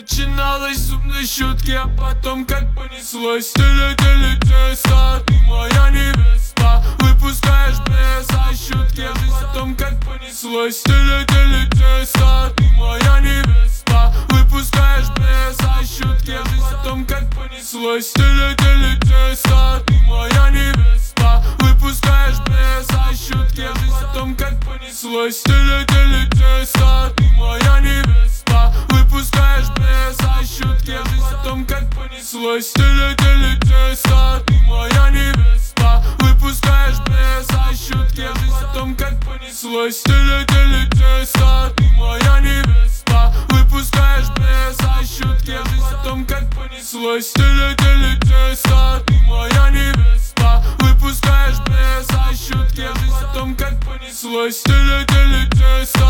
Начиналось с умной шутки, а потом как понеслось. Ты летела, ты моя невеста. Выпускаешь беса, шутки, а потом как понеслось. Ты летела, ты моя невеста. Выпускаешь беса, шутки, а потом как понеслось. Ты летела, ты моя невеста. Выпускаешь беса, шутки, а потом как понеслось. Ты летела, ты моя невеста. Выпускаешь беса, шутки, а потом как понеслось. Ты летела, ты моя невеста. Выпускаешь беса, шутки, а потом как понеслось. Ты летела, ты моя невеста. Выпускаешь беса, шутки, а потом как понеслось. Ты летела, ты моя невеста. Выпускаешь беса, шутки, а потом как понеслось. Ты летела.